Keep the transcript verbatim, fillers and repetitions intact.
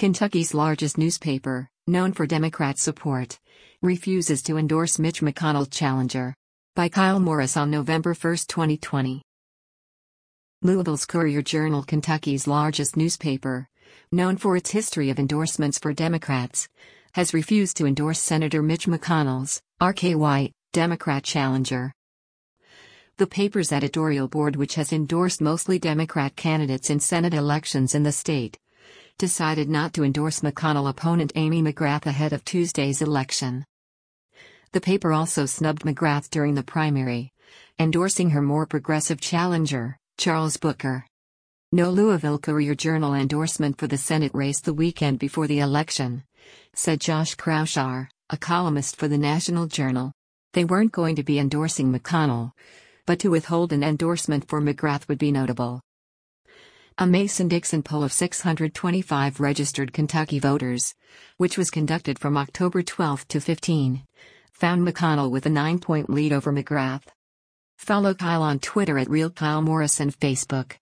Kentucky's largest newspaper, known for Democrat support, refuses to endorse Mitch McConnell challenger. By Kyle Morris on November first, twenty twenty. Louisville's Courier-Journal, Kentucky's largest newspaper, known for its history of endorsements for Democrats, has refused to endorse Senator Mitch McConnell's, R K White, Democrat challenger. The paper's editorial board, which has endorsed mostly Democrat candidates in Senate elections in the state, decided not to endorse McConnell opponent Amy McGrath ahead of Tuesday's election. The paper also snubbed McGrath during the primary, endorsing her more progressive challenger, Charles Booker. No Louisville Courier-Journal endorsement for the Senate race the weekend before the election, said Josh Kraushaar, a columnist for the National Journal. They weren't going to be endorsing McConnell, but to withhold an endorsement for McGrath would be notable. A Mason-Dixon poll of six hundred twenty-five registered Kentucky voters, which was conducted from October twelfth to fifteenth, found McConnell with a nine-point lead over McGrath. Follow Kyle on Twitter at Real Kyle Morris and Facebook.